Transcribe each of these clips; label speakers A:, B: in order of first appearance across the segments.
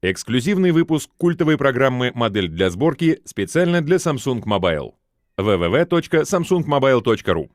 A: Эксклюзивный выпуск культовой программы «Модель для сборки» специально для Samsung Mobile. www.samsungmobile.ru.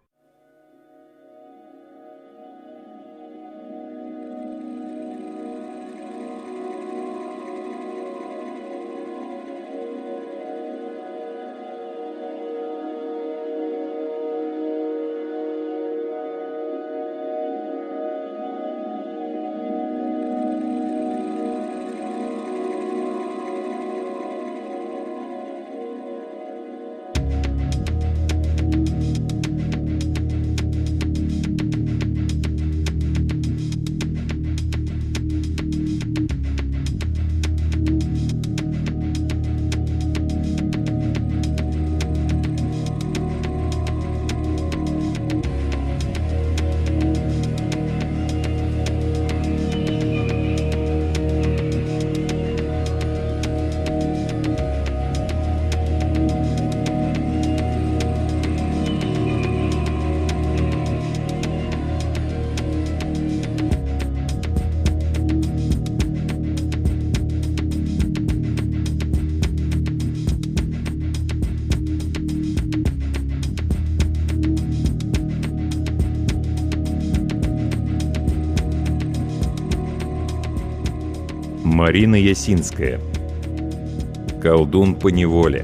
A: Марина Ясинская. Колдун поневоле.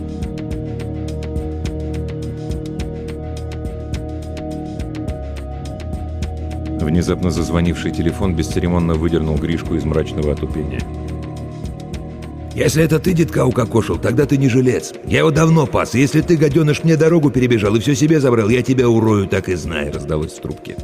A: Внезапно зазвонивший телефон бесцеремонно выдернул Гришку из мрачного отупения.
B: «Если это ты детка укокошил, тогда ты не жилец. Я его давно пас, и если ты, гаденыш, мне дорогу перебежал и все себе забрал, я тебя урою, так и знай», — раздалось в трубке.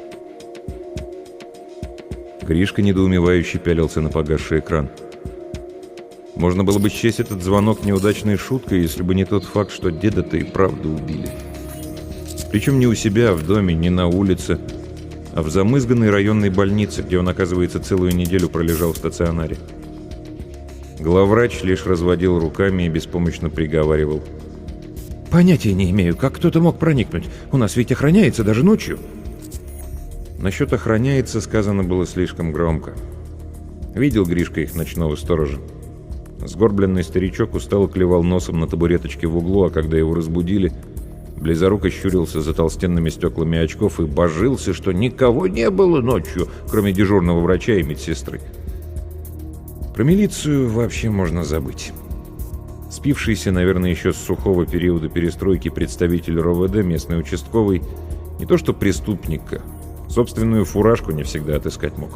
A: Гришка недоумевающе пялился на погасший экран. Можно было бы счесть этот звонок неудачной шуткой, если бы не тот факт, что деда-то и правда убили. Причем не у себя в доме, не на улице, а в замызганной районной больнице, где он, оказывается, целую неделю пролежал в стационаре. Главврач лишь разводил руками и беспомощно приговаривал:
B: «Понятия не имею, как кто-то мог проникнуть. У нас ведь охраняется даже ночью».
A: Насчет «охраняется» сказано было слишком громко. Видел Гришка их ночного сторожа. Сгорбленный старичок устало клевал носом на табуреточке в углу, а когда его разбудили, близоруко щурился за толстенными стеклами очков и божился, что никого не было ночью, кроме дежурного врача и медсестры. Про милицию вообще можно забыть. Спившийся, наверное, еще с сухого периода перестройки представитель РОВД, местный участковый, не то что преступника, собственную фуражку не всегда отыскать мог.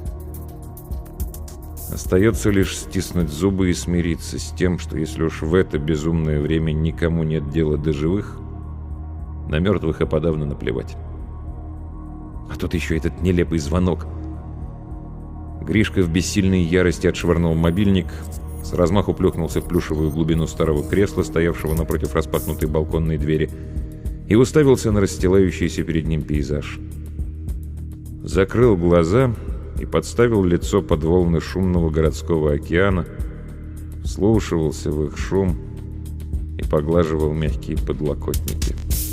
A: Остается лишь стиснуть зубы и смириться с тем, что если уж в это безумное время никому нет дела до живых, на мертвых и подавно наплевать. А тут еще этот нелепый звонок. Гришка в бессильной ярости отшвырнул мобильник, с размаху плюхнулся в плюшевую глубину старого кресла, стоявшего напротив распахнутой балконной двери, и уставился на расстилающийся перед ним пейзаж. Закрыл глаза и подставил лицо под волны шумного городского океана, вслушивался в их шум и поглаживал мягкие подлокотники.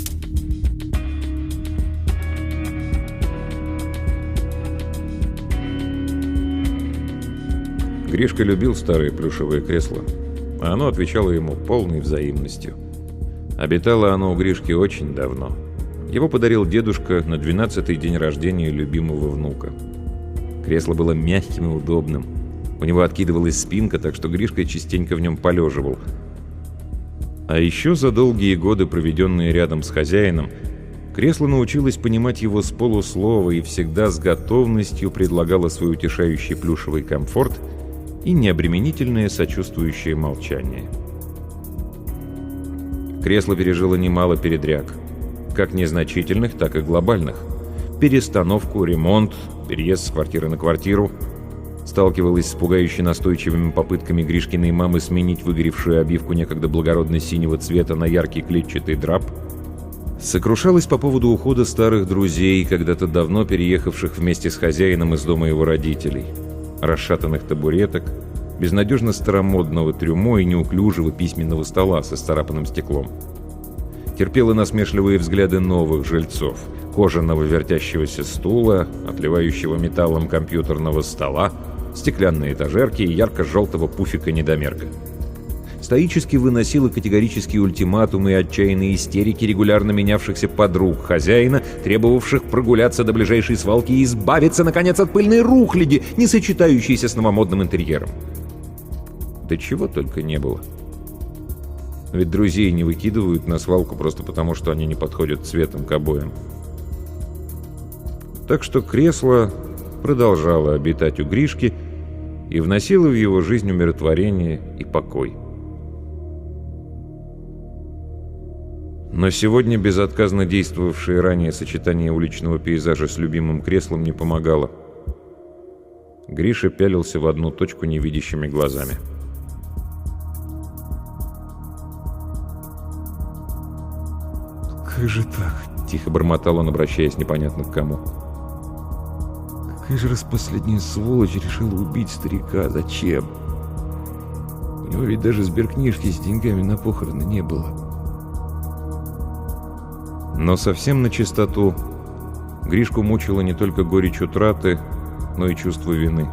A: Гришка любил старое плюшевое кресло, а оно отвечало ему полной взаимностью. Обитало оно у Гришки очень давно. Его подарил дедушка на 12-й день рождения любимого внука. Кресло было мягким и удобным. У него откидывалась спинка, так что Гришка частенько в нем полеживал. А еще за долгие годы, проведенные рядом с хозяином, кресло научилось понимать его с полуслова и всегда с готовностью предлагало свой утешающий плюшевый комфорт и необременительное сочувствующее молчание. Кресло пережило немало передряг, как незначительных, так и глобальных. Перестановку, ремонт, переезд с квартиры на квартиру. Сталкивалась с пугающе настойчивыми попытками Гришкиной мамы сменить выгоревшую обивку некогда благородно-синего цвета на яркий клетчатый драп. Сокрушалась по поводу ухода старых друзей, когда-то давно переехавших вместе с хозяином из дома его родителей. Расшатанных табуреток, безнадежно старомодного трюмо и неуклюжего письменного стола со исцарапанным стеклом. Терпела насмешливые взгляды новых жильцов, кожаного вертящегося стула, отливающего металлом компьютерного стола, стеклянные этажерки и ярко-желтого пуфика-недомерка. Стоически выносила категорические ультиматумы и отчаянные истерики регулярно менявшихся подруг хозяина, требовавших прогуляться до ближайшей свалки и избавиться, наконец, от пыльной рухляди, не сочетающейся с новомодным интерьером. Да чего только не было. Ведь друзей не выкидывают на свалку просто потому, что они не подходят цветом к обоям. Так что кресло продолжало обитать у Гришки и вносило в его жизнь умиротворение и покой. Но сегодня безотказно действовавшее ранее сочетание уличного пейзажа с любимым креслом не помогало. Гриша пялился в одну точку невидящими глазами.
B: «Как же так?»
A: — тихо бормотал он, обращаясь непонятно к кому.
B: «Какая же раз последняя сволочь решила убить старика? Зачем? У него ведь даже сберкнижки с деньгами на похороны не было».
A: Но совсем на чистоту Гришку мучила не только горечь утраты, но и чувство вины.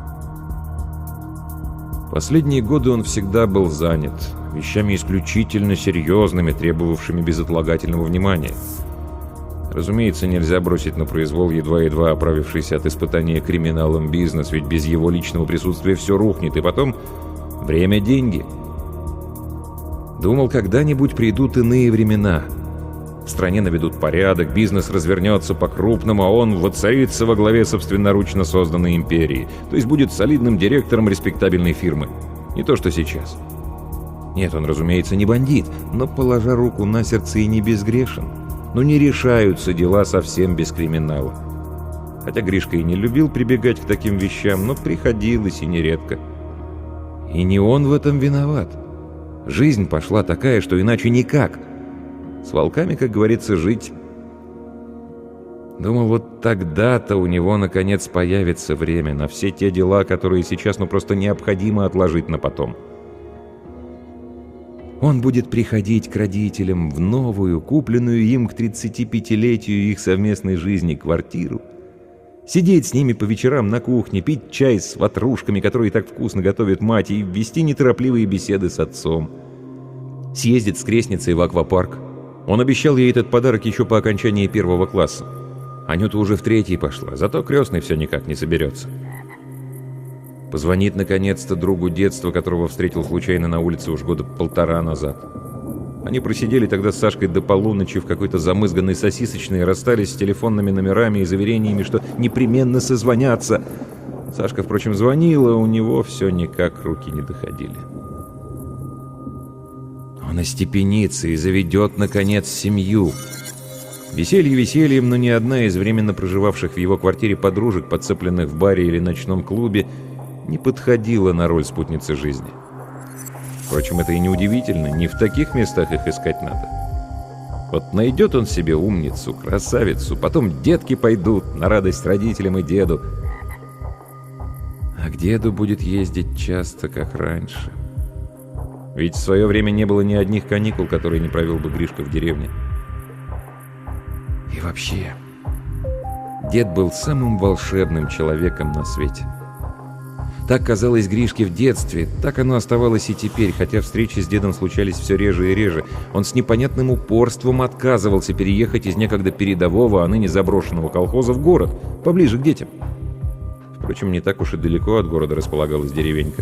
A: Последние годы он всегда был занят вещами исключительно серьезными, требовавшими безотлагательного внимания. Разумеется, нельзя бросить на произвол едва-едва оправившийся от испытания криминалом бизнес, ведь без его личного присутствия все рухнет, и потом время – деньги. Думал, когда-нибудь придут иные времена. В стране наведут порядок, бизнес развернется по-крупному, а он воцарится во главе собственноручно созданной империи, то есть будет солидным директором респектабельной фирмы. Не то, что сейчас. Нет, он, разумеется, не бандит, но, положа руку на сердце, и не безгрешен. Но не решаются дела совсем без криминала. Хотя Гришка и не любил прибегать к таким вещам, но приходилось и нередко. И не он в этом виноват. Жизнь пошла такая, что иначе никак. С волками, как говорится, жить. Думал, вот тогда-то у него, наконец, появится время на все те дела, которые сейчас, просто необходимо отложить на потом. Он будет приходить к родителям в новую, купленную им к 35-летию их совместной жизни квартиру, сидеть с ними по вечерам на кухне, пить чай с ватрушками, которые так вкусно готовит мать, и вести неторопливые беседы с отцом. Съездить с крестницей в аквапарк. Он обещал ей этот подарок еще по окончании 1 класса. Анюта уже в 3 пошла, зато крестный все никак не соберется. Позвонит, наконец-то, другу детства, которого встретил случайно на улице уж года 1,5 назад. Они просидели тогда с Сашкой до полуночи в какой-то замызганной сосисочной и расстались с телефонными номерами и заверениями, что непременно созвонятся. Сашка, впрочем, звонила, у него все никак руки не доходили. Он остепенится и заведет, наконец, семью. Веселье весельем, но ни одна из временно проживавших в его квартире подружек, подцепленных в баре или ночном клубе, не подходила на роль спутницы жизни. Впрочем, это и не удивительно, не в таких местах их искать надо. Вот найдет он себе умницу, красавицу, потом детки пойдут на радость родителям и деду. А к деду будет ездить часто, как раньше. Ведь в свое время не было ни одних каникул, которые не провел бы Гришка в деревне. И вообще, дед был самым волшебным человеком на свете. Так казалось Гришке в детстве, так оно оставалось и теперь, хотя встречи с дедом случались все реже и реже. Он с непонятным упорством отказывался переехать из некогда передового, а ныне заброшенного колхоза в город, поближе к детям. Впрочем, не так уж и далеко от города располагалась деревенька.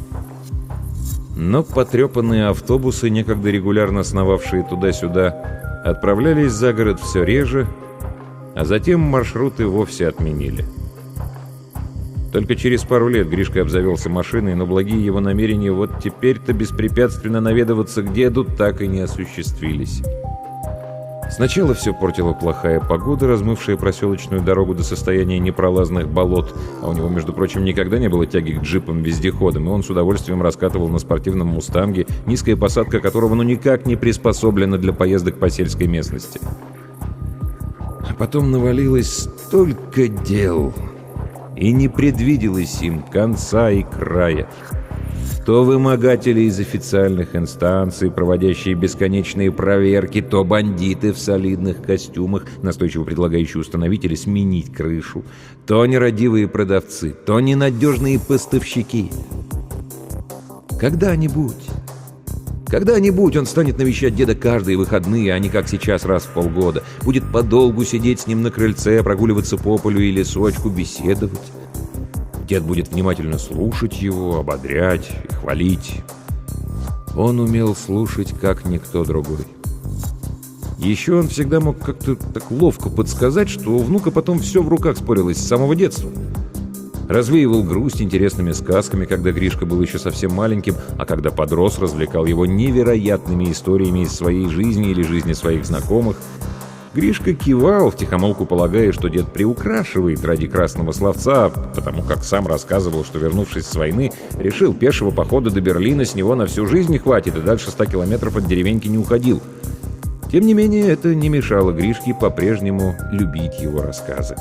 A: Но потрепанные автобусы, некогда регулярно сновавшие туда-сюда, отправлялись за город все реже, а затем маршруты вовсе отменили. Только через пару лет Гришка обзавелся машиной, но благие его намерения вот теперь-то беспрепятственно наведываться к деду так и не осуществились. Сначала все портила плохая погода, размывшая проселочную дорогу до состояния непролазных болот, а у него, между прочим, никогда не было тяги к джипам-вездеходам, и он с удовольствием раскатывал на спортивном «Мустанге», низкая посадка которого никак не приспособлена для поездок по сельской местности. А потом навалилось столько дел, и не предвиделось им конца и края. То вымогатели из официальных инстанций, проводящие бесконечные проверки, то бандиты в солидных костюмах, настойчиво предлагающие установить или сменить крышу, то нерадивые продавцы, то ненадежные поставщики. Когда-нибудь он станет навещать деда каждые выходные, а не как сейчас раз в полгода. Будет подолгу сидеть с ним на крыльце, прогуливаться по полю и лесочку, беседовать. Дед будет внимательно слушать его, ободрять и хвалить. Он умел слушать, как никто другой. Еще он всегда мог как-то так ловко подсказать, что у внука потом все в руках спорилось с самого детства. Развеивал грусть интересными сказками, когда Гришка был еще совсем маленьким, а когда подрос, развлекал его невероятными историями из своей жизни или жизни своих знакомых. Гришка кивал, втихомолку полагая, что дед приукрашивает ради красного словца, потому как сам рассказывал, что, вернувшись с войны, решил, пешего похода до Берлина с него на всю жизнь не хватит, и дальше 100 километров от деревеньки не уходил. Тем не менее, это не мешало Гришке по-прежнему любить его рассказы.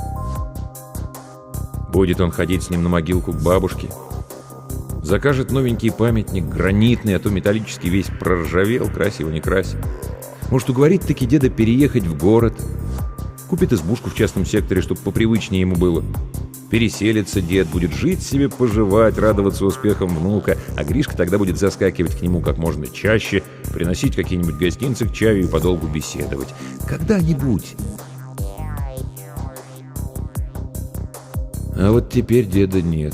A: Будет он ходить с ним на могилку к бабушке, закажет новенький памятник, гранитный, а то металлический весь проржавел, крась его не крась. Может, уговорить таки деда переехать в город, купит избушку в частном секторе, чтобы попривычнее ему было. Переселится дед, будет жить себе, поживать, радоваться успехам внука, а Гришка тогда будет заскакивать к нему как можно чаще, приносить какие-нибудь гостинцы к чаю и подолгу беседовать. Когда-нибудь. А вот теперь деда нет.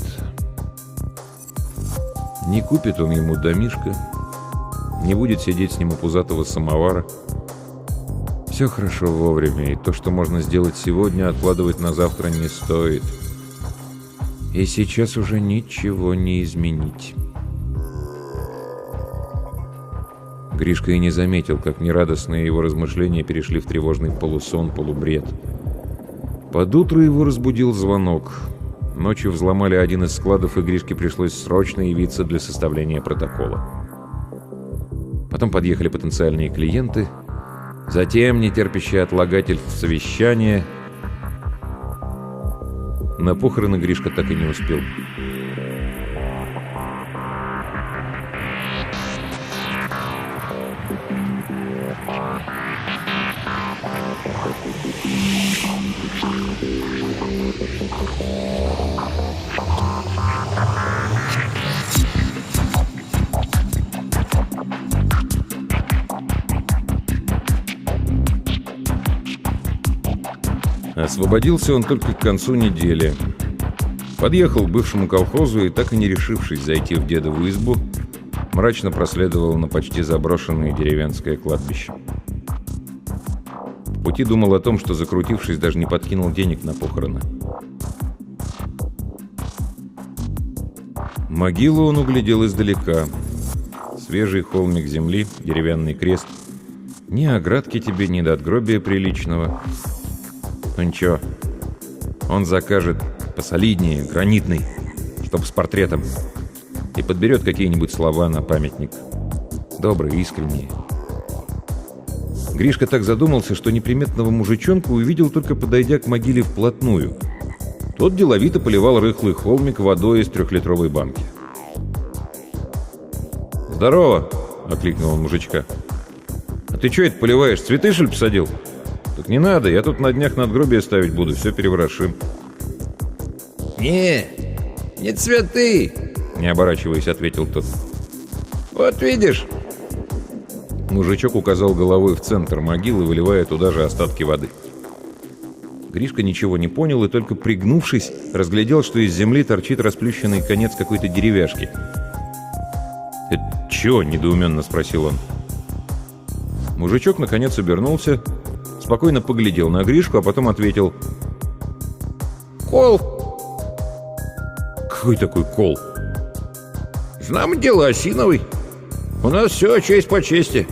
A: Не купит он ему домишко, не будет сидеть с ним у пузатого самовара. Все хорошо вовремя, и то, что можно сделать сегодня, откладывать на завтра не стоит. И сейчас уже ничего не изменить. Гришка и не заметил, как нерадостные его размышления перешли в тревожный полусон, полубред. Под утро его разбудил звонок. Ночью взломали один из складов, и Гришке пришлось срочно явиться для составления протокола. Потом подъехали потенциальные клиенты, затем нетерпящее отлагательств совещание. На похороны Гришка так и не успел. Освободился он только к концу недели. Подъехал к бывшему колхозу и, так и не решившись зайти в дедову избу, мрачно проследовал на почти заброшенное деревенское кладбище. В пути думал о том, что, закрутившись, даже не подкинул денег на похороны. Могилу он углядел издалека. Свежий холмик земли, деревянный крест. Ни оградки тебе, ни надгробия приличного. Ну ничего, он закажет посолиднее, гранитный, чтоб с портретом, и подберет какие-нибудь слова на памятник. Добрые, искренние. Гришка так задумался, что неприметного мужичонку увидел, только подойдя к могиле вплотную. Тот деловито поливал рыхлый холмик водой из 3-литровой банки. «Здорово!» — окликнул он мужичка. «А ты что это поливаешь? Цветы, что ли, посадил?» «Так не надо, я тут на днях надгробие ставить буду, все переворошим».
B: «Не цветы!»
A: — не оборачиваясь, ответил тот.
B: «Вот видишь!»
A: Мужичок указал головой в центр могилы, выливая туда же остатки воды. Гришка ничего не понял и, только пригнувшись, разглядел, что из земли торчит расплющенный конец какой-то деревяшки. «Это чё?» — недоуменно спросил он. Мужичок наконец обернулся, спокойно поглядел на Гришку, а потом ответил:
B: «Кол!»
A: «Какой такой кол?»
B: «Знамо дело, осиновый. У нас все честь по чести».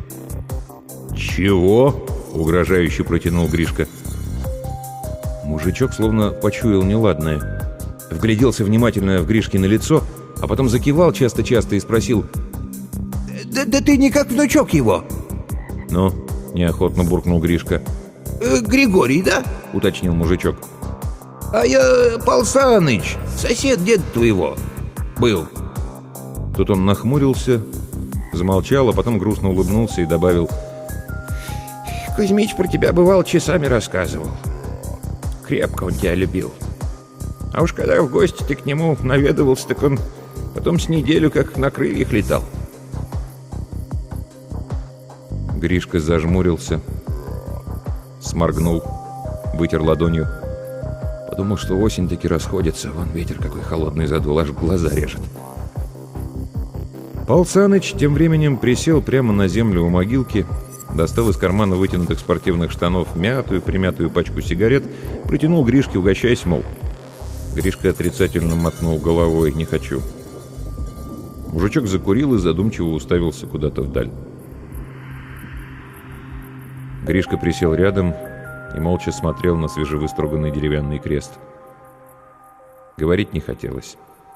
A: «Чего?» — угрожающе протянул Гришка. Мужичок словно почуял неладное. Вгляделся внимательно в Гришкино лицо, а потом закивал часто-часто и спросил:
B: «Да ты не как внучок его».
A: «Ну?» — неохотно буркнул Гришка.
B: «Григорий, да?»
A: — уточнил мужичок.
B: «А я Пал Саныч, сосед деда твоего был».
A: Тут он нахмурился, замолчал, а потом грустно улыбнулся и добавил:
C: Кузьмич про тебя, бывал, часами рассказывал. Крепко он тебя любил. А уж когда в гости ты к нему наведывался, так он потом с неделю как на крыльях летал.
A: Гришка зажмурился, сморгнул, вытер ладонью. Подумал, что осень таки расходится. Вон ветер какой холодный задул, аж глаза режет. Пал Саныч тем временем присел прямо на землю у могилки, достал из кармана вытянутых спортивных штанов примятую пачку сигарет, протянул Гришке, угощаясь, мол. Гришка отрицательно мотнул головой: «Не хочу». Мужичок закурил и задумчиво уставился куда-то вдаль. Гришка присел рядом и молча смотрел на свежевыструганный деревянный крест. Говорить не хотелось.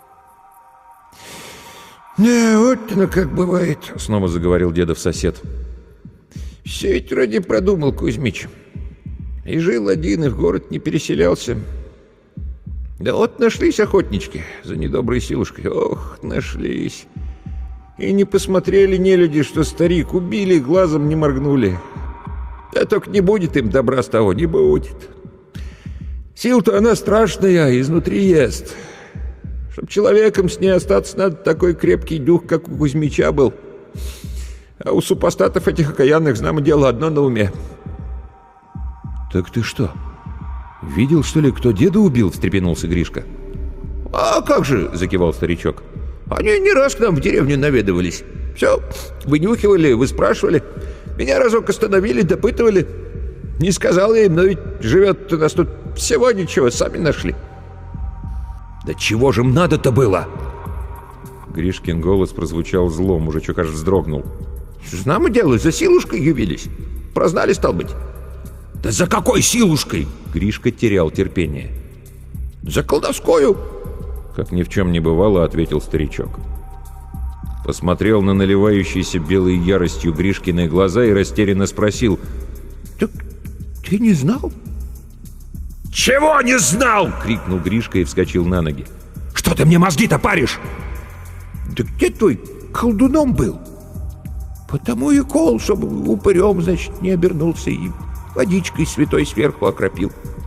C: «Да, вот оно как бывает»,
A: — снова заговорил дедов сосед.
C: «Все ведь вроде продумал Кузьмич. И жил один, и в город не переселялся. Да вот нашлись охотнички за недоброй силушкой. Ох, нашлись. И не посмотрели нелюди, что старик убили, глазом не моргнули. Да только не будет им добра с того, не будет. Сил-то она страшная, изнутри ест. Чтоб человеком с ней остаться, надо такой крепкий дух, как у Кузьмича был. А у супостатов этих окаянных, знамо дело, одно на уме».
B: «Так ты что, видел, что ли, кто деда убил?» — встрепенулся Гришка.
C: «А как же?» — закивал старичок. «Они не раз к нам в деревню наведывались. Все, вынюхивали, выспрашивали. Меня разок остановили, допытывали. Не сказал я им, но ведь живет у нас тут всего ничего, сами нашли».
B: «Да чего же им надо-то было?»
A: Гришкин голос прозвучал зло, мужичок аж вздрогнул.
C: «Знамо дело, за силушкой явились. Прознали, стал быть».
B: «Да за какой силушкой?»
A: Гришка терял терпение.
C: «За колдовскую!»
A: Как ни в чем не бывало, ответил старичок. Посмотрел на наливающиеся белой яростью Гришкины глаза и растерянно спросил:
C: «Так ты не знал?»
B: «Чего не знал?»
A: — крикнул Гришка и вскочил на ноги.
B: «Что ты мне мозги-то паришь?»
C: «Да где твой колдуном был? Потому и кол, чтобы упырем, значит, не обернулся и водичкой святой сверху окропил».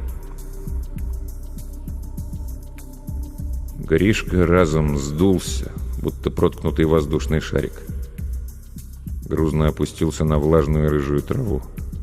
A: Гришка разом сдулся, будто проткнутый воздушный шарик. Грузно опустился на влажную рыжую траву.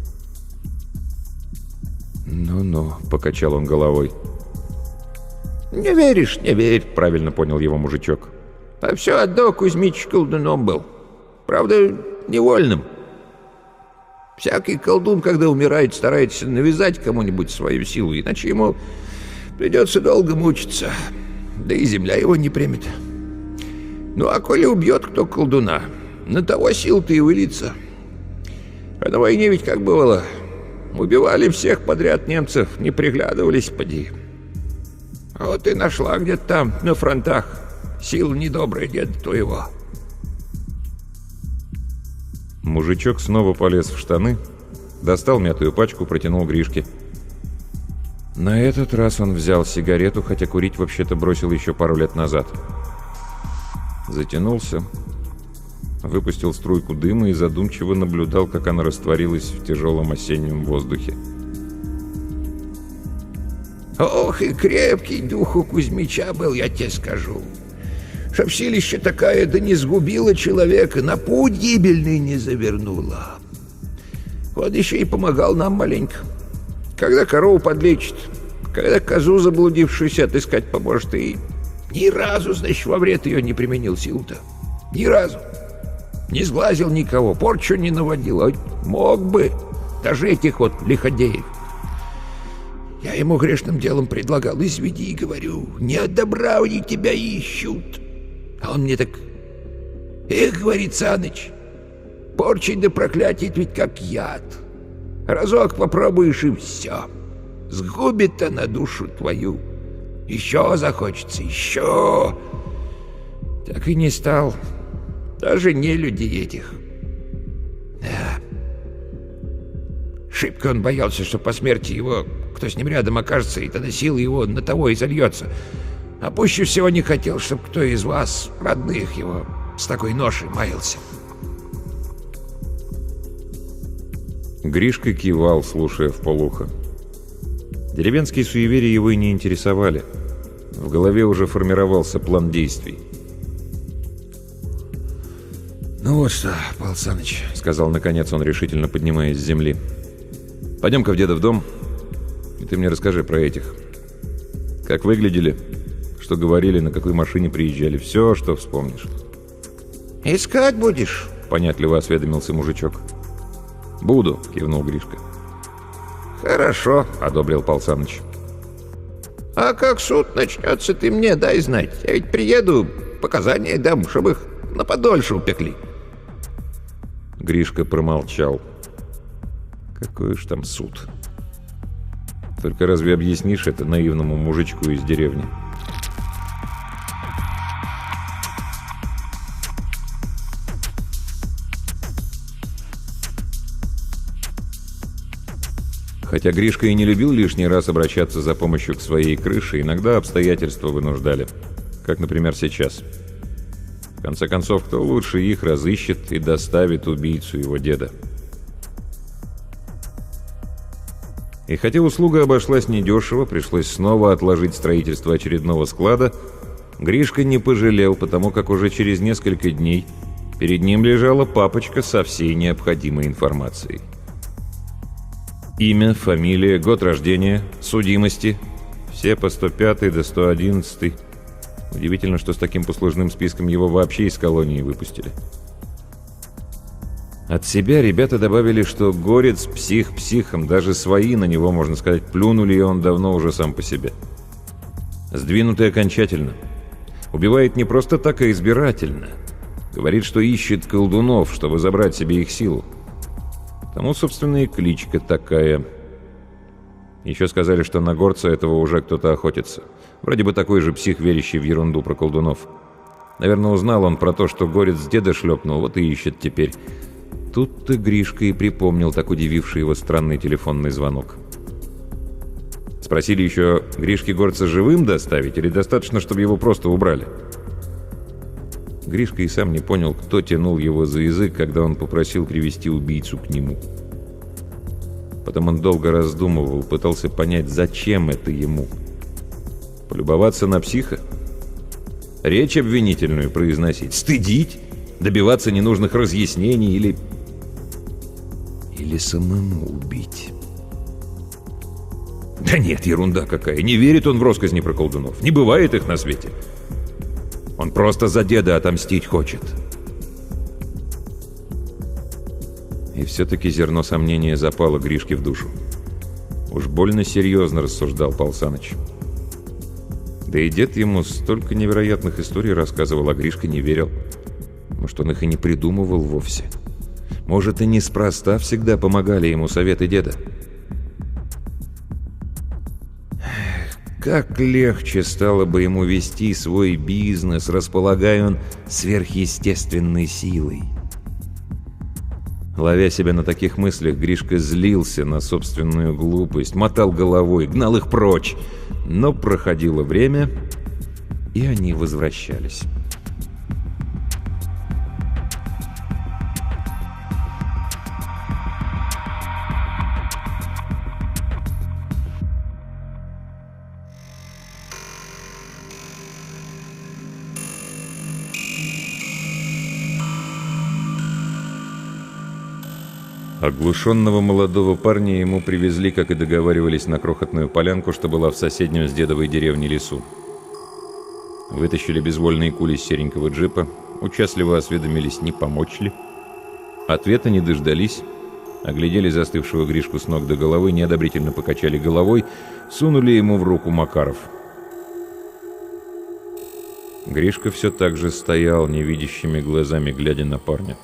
A: «Ну-ну», — покачал он головой.
C: «Не веришь, не верь», — правильно понял его мужичок. «А все одно Кузьмич колдуном был. Правда, невольным. Всякий колдун, когда умирает, старается навязать кому-нибудь свою силу, иначе ему придется долго мучиться, да и земля его не примет. Ну а коли убьет кто колдуна, на того сил-то и выльется. А на войне ведь как бывало, убивали всех подряд немцев, не приглядывались, поди. А вот и нашла где-то там, на фронтах, сила недобрая деда твоего».
A: Мужичок снова полез в штаны, достал мятую пачку, протянул Гришке. На этот раз он взял сигарету, хотя курить вообще-то бросил еще пару лет назад. Затянулся, выпустил струйку дыма и задумчиво наблюдал, как она растворилась в тяжелом осеннем воздухе.
C: «Ох, и крепкий дух у Кузьмича был, я тебе скажу. Чтоб силища такая, да не сгубила человека, на путь гибельный не завернула. Вот еще и помогал нам маленько. Когда корову подлечит, когда козу заблудившуюся отыскать поможет, и ни разу, значит, во вред ее не применил силу-то. Ни разу. Не сглазил никого, порчу не наводил, а мог бы, даже этих вот лиходеев. Я ему грешным делом предлагал: изведи, говорю, не от добра они тебя ищут. А он мне так: эх, говорит, Саныч, порчить да проклятить ведь как яд. Разок попробуешь, и все. Сгубит она душу твою. Еще захочется, еще. Так и не стал. Даже не людей этих. Да. Шибко он боялся, что по смерти его кто с ним рядом окажется, и тогда сила его на того и зальется. А пуще всего не хотел, чтобы кто из вас, родных его, с такой ношей маялся.
A: Гришка кивал, слушая вполуха. Деревенские суеверия его и не интересовали. В голове уже формировался план действий.
C: «Ну вот что, Павел Саныч»,
A: — сказал наконец он, решительно поднимаясь с земли. «Пойдем-ка в дедов дом, и ты мне расскажи про этих. Как выглядели, что говорили, на какой машине приезжали, все, что вспомнишь».
C: «Искать будешь?»
A: — понятливо осведомился мужичок. «Буду», — кивнул Гришка.
C: «Хорошо»,
A: — одобрил Павел Саныч.
C: «А как суд начнется, ты мне дай знать. Я ведь приеду, показания дам, чтобы их на подольше упекли».
A: Гришка промолчал. Какой уж там суд. Только разве объяснишь это наивному мужичку из деревни? Хотя Гришка и не любил лишний раз обращаться за помощью к своей крыше, иногда обстоятельства вынуждали. Как, например, сейчас. В конце концов, кто лучше их разыщет и доставит убийцу его деда? И хотя услуга обошлась недешево, пришлось снова отложить строительство очередного склада, Гришка не пожалел, потому как уже через несколько дней перед ним лежала папочка со всей необходимой информацией. Имя, фамилия, год рождения, судимости. Все по 105 до 111. Удивительно, что с таким послужным списком его вообще из колонии выпустили. От себя ребята добавили, что Горец псих психом, даже свои на него, можно сказать, плюнули, и он давно уже сам по себе. Сдвинутый окончательно. Убивает не просто так, а избирательно. Говорит, что ищет колдунов, чтобы забрать себе их силу. Тому, собственно, и кличка такая. Еще сказали, что на Горца этого уже кто-то охотится. Вроде бы такой же псих, верящий в ерунду про колдунов. Наверное, узнал он про то, что Горец деда шлепнул, вот и ищет теперь. Тут-то Гришка и припомнил так удививший его странный телефонный звонок. Спросили еще, Гришке Горца живым доставить или достаточно, чтобы его просто убрали? Гришка и сам не понял, кто тянул его за язык, когда он попросил привести убийцу к нему. Потом он долго раздумывал, пытался понять, зачем это ему. Полюбоваться на психа? Речь обвинительную произносить? Стыдить? Добиваться ненужных разъяснений или самому убить? Да нет, ерунда какая. Не верит он в россказни про колдунов. Не бывает их на свете. Он просто за деда отомстить хочет. И все-таки зерно сомнения запало Гришке в душу. Уж больно серьезно рассуждал Павел Саныч. Да и дед ему столько невероятных историй рассказывал, а Гришка не верил. Может, он их и не придумывал вовсе. Может, и неспроста всегда помогали ему советы деда. Как легче стало бы ему вести свой бизнес, располагая он сверхъестественной силой. Ловя себя на таких мыслях, Гришка злился на собственную глупость, мотал головой, гнал их прочь. Но проходило время, и они возвращались. Оглушенного молодого парня ему привезли, как и договаривались, на крохотную полянку, что была в соседнем с дедовой деревней лесу. Вытащили безвольные кули с серенького джипа, участливо осведомились, не помочь ли. Ответа не дождались, оглядели застывшего Гришку с ног до головы, неодобрительно покачали головой, сунули ему в руку Макаров. Гришка все так же стоял, невидящими глазами глядя на парня.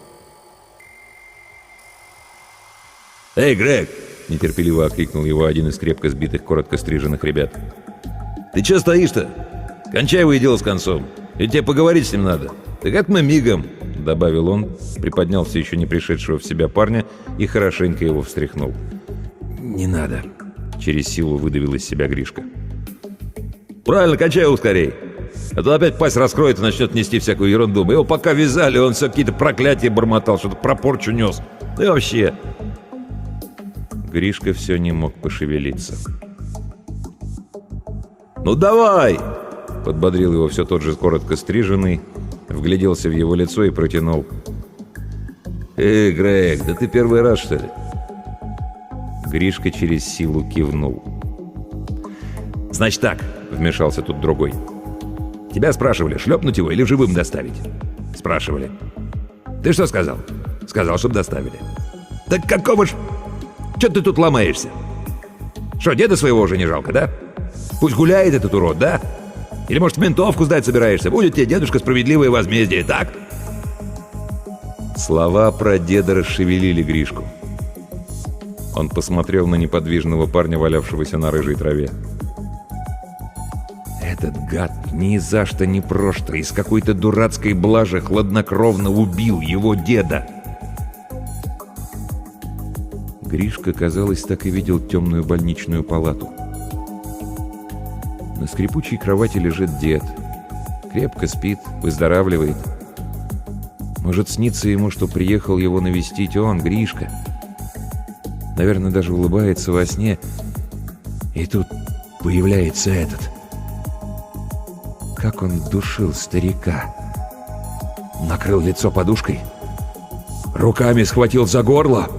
B: «Эй, Грег!»
A: — нетерпеливо окликнул его один из крепко сбитых, коротко стриженных ребят.
B: «Ты че стоишь-то? Кончай вы дело с концом. Ведь тебе поговорить с ним надо. Так это мы мигом!»
A: — добавил он, приподнял все еще не пришедшего в себя парня и хорошенько его встряхнул.
B: «Не надо!»
A: — через силу выдавил из себя Гришка.
B: «Правильно, кончай его скорей!
A: А то опять пасть раскроет и начнет нести всякую ерунду. Мы его пока вязали, он все какие-то проклятия бормотал, что-то про порчу нес. Да и вообще. Гришка все не мог пошевелиться. «Ну давай!» — подбодрил его все тот же коротко стриженный, вгляделся в его лицо и протянул. Грег, да ты первый раз, что ли?» Гришка через силу кивнул. «Значит так», — вмешался тут другой. «Тебя спрашивали, шлепнуть его или живым доставить?» «Спрашивали». «Ты что сказал?» «Сказал, чтобы доставили». «Так какого ж... Чё ты тут ломаешься? Что, деда своего уже не жалко, да? Пусть гуляет этот урод, да? Или, может, в ментовку сдать собираешься? Будет тебе, дедушка, справедливое возмездие, так?» Слова про деда расшевелили Гришку. Он посмотрел на неподвижного парня, валявшегося на рыжей траве. Этот гад ни за что ни просто из какой-то дурацкой блажи хладнокровно убил его деда. Гришка, казалось, так и видел темную больничную палату. На скрипучей кровати лежит дед. Крепко спит, выздоравливает. Может, снится ему, что приехал его навестить он, Гришка. Наверное, даже улыбается во сне. И тут появляется этот. Как он душил старика. Накрыл лицо подушкой. Руками схватил за горло.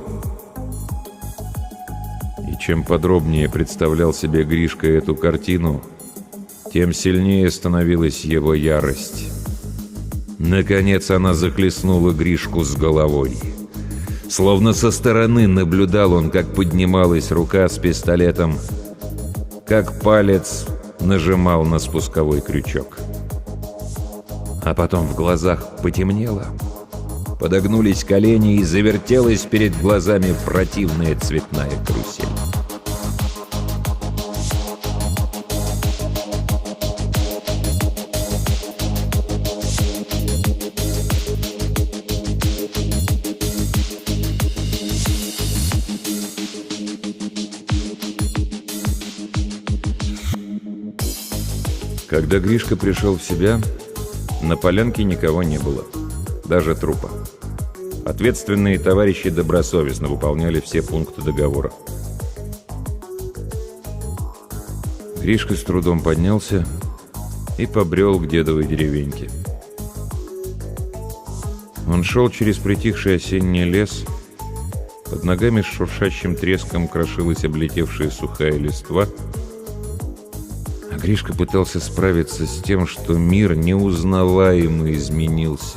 A: И чем подробнее представлял себе Гришка эту картину, тем сильнее становилась его ярость. Наконец она захлестнула Гришку с головой. Словно со стороны наблюдал он, как поднималась рука с пистолетом, как палец нажимал на спусковой крючок. А потом в глазах потемнело, подогнулись колени и завертелась перед глазами противная цветная карусель. Когда Гришка пришел в себя, на полянке никого не было, даже трупа. Ответственные товарищи добросовестно выполняли все пункты договора. Гришка с трудом поднялся и побрел к дедовой деревеньке. Он шел через притихший осенний лес, под ногами с шуршащим треском крошилась облетевшая сухая листва, а Гришка пытался справиться с тем, что мир неузнаваемо изменился.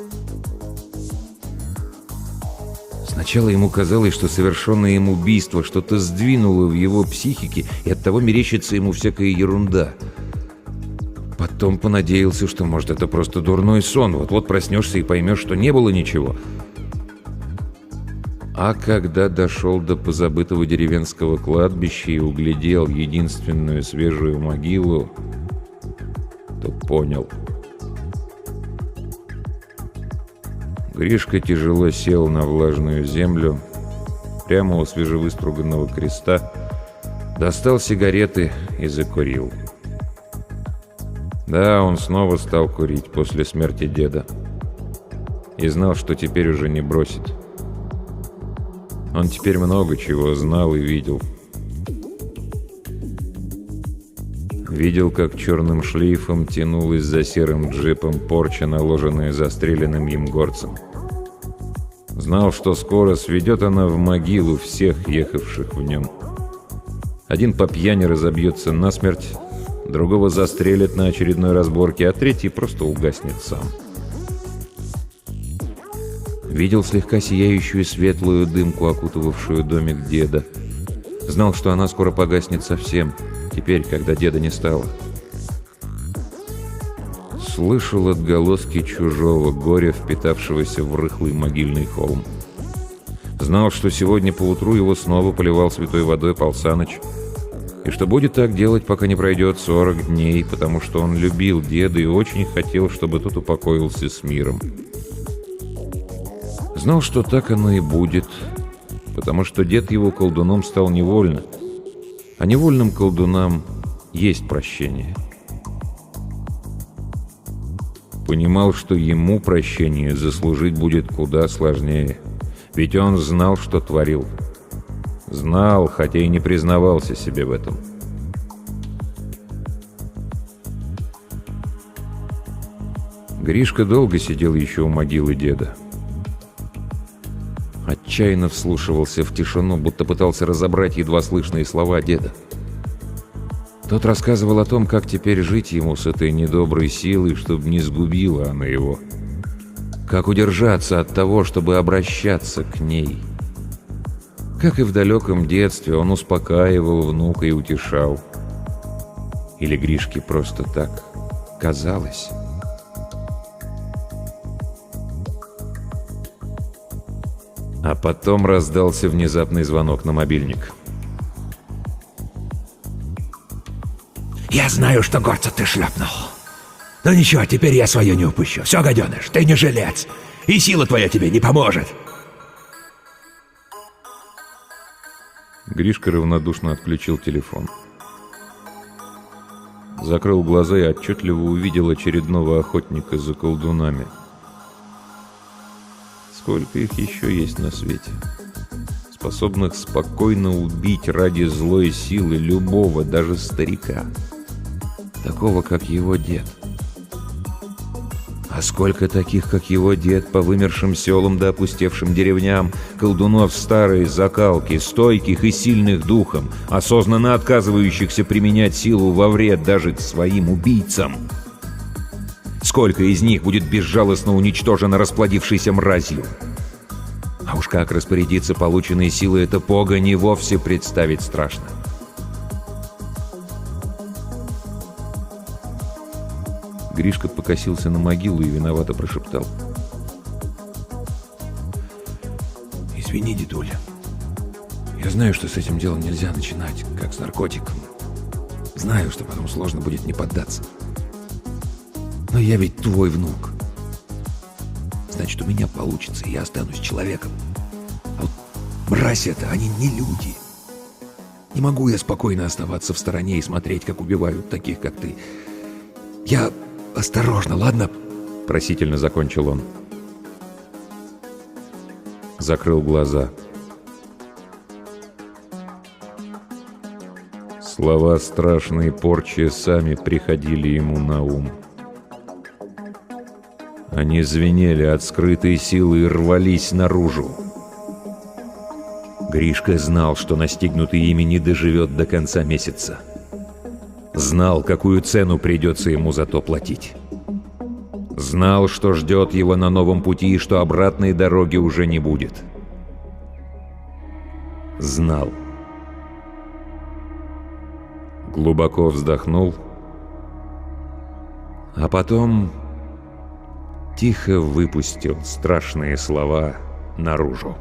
A: Сначала ему казалось, что совершенное им убийство что-то сдвинуло в его психике, и оттого мерещится ему всякая ерунда. Потом понадеялся, что, может, это просто дурной сон. Вот-вот проснешься и поймешь, что не было ничего. А когда дошел до позабытого деревенского кладбища и углядел единственную свежую могилу, то понял. Гришка тяжело сел на влажную землю, прямо у свежевыструганного креста, достал сигареты и закурил. Да, он снова стал курить после смерти деда. И знал, что теперь уже не бросит. Он теперь много чего знал и видел. Видел, как черным шлейфом тянулась за серым джипом порча, наложенная застреленным им горцем. Знал, что скоро сведет она в могилу всех ехавших в нем. Один по пьяни разобьется насмерть, другого застрелят на очередной разборке, а третий просто угаснет сам. Видел слегка сияющую светлую дымку, окутывавшую домик деда. Знал, что она скоро погаснет совсем, теперь, когда деда не стало. Слышал отголоски чужого горя, впитавшегося в рыхлый могильный холм. Знал, что сегодня поутру его снова поливал святой водой Пал Саныч, и что будет так делать, пока не пройдет 40 дней, потому что он любил деда и очень хотел, чтобы тот упокоился с миром. Знал, что так оно и будет, потому что дед его колдуном стал невольно, а невольным колдунам есть прощение. Понимал, что ему прощение заслужить будет куда сложнее. Ведь он знал, что творил. Знал, хотя и не признавался себе в этом. Гришка долго сидел еще у могилы деда. Отчаянно вслушивался в тишину, будто пытался разобрать едва слышные слова деда. Тот рассказывал о том, как теперь жить ему с этой недоброй силой, чтобы не сгубила она его. Как удержаться от того, чтобы обращаться к ней. Как и в далеком детстве он успокаивал внука и утешал. Или Гришке просто так казалось. А потом раздался внезапный звонок на мобильник.
B: Я знаю, что горца ты шлепнул. Но ничего, теперь я свое не упущу. Все, гаденыш, ты не жилец. И сила твоя тебе не поможет.
A: Гришка равнодушно отключил телефон. Закрыл глаза и отчетливо увидел очередного охотника за колдунами. Сколько их еще есть на свете, способных спокойно убить ради злой силы любого, даже старика, такого, как его дед. А сколько таких, как его дед, по вымершим селам да опустевшим деревням, колдунов старой закалки, стойких и сильных духом, осознанно отказывающихся применять силу во вред даже своим убийцам. Сколько из них будет безжалостно уничтожено расплодившейся мразью? А уж как распорядиться полученной силой эта погонь и вовсе представить страшно. Гришка покосился на могилу и виновато прошептал:
B: Извини, дедуля. Я знаю, что с этим делом нельзя начинать, как с наркотиком. Знаю, что потом сложно будет не поддаться. Но я ведь твой внук. Значит, у меня получится, и я останусь человеком. А вот мразь это, они не люди. Не могу я спокойно оставаться в стороне и смотреть, как убивают таких, как ты. Я осторожно, ладно?
A: Просительно закончил он. Закрыл глаза. Слова страшной порчи сами приходили ему на ум. Они звенели от скрытой силы и рвались наружу. Гришка знал, что настигнутый ими не доживет до конца месяца. Знал, какую цену придется ему за то платить. Знал, что ждет его на новом пути и что обратной дороги уже не будет. Знал. Глубоко вздохнул, а потом тихо выпустил страшные слова наружу.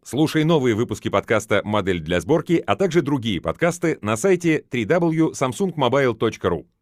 D: Слушай новые выпуски подкаста «Модель для сборки», а также другие подкасты на сайте www.samsungmobile.ru.